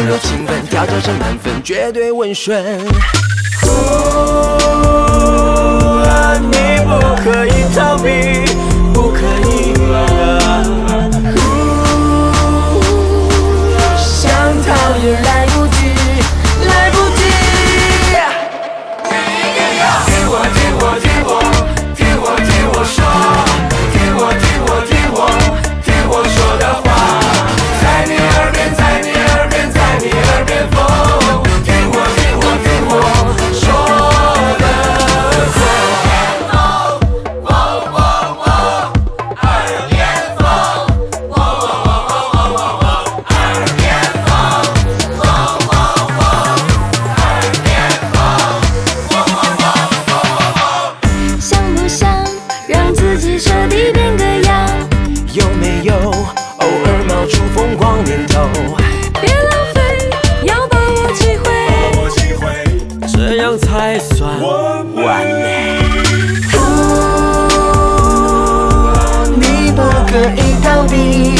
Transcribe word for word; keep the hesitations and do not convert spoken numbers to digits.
温柔勤奋，调教成满分，绝对温顺。啊，你不可以逃避，不可以啊！想逃也来不及，来不及。听我，听我，听我，听我，听我说，听我，听我，听我，听我说的话，在你耳边，在你耳边，在你耳边风。听我，听我，听我说。有没有偶尔冒出疯狂念头？ 别浪费，要把握机会， 这样才算完美。你不可以逃避。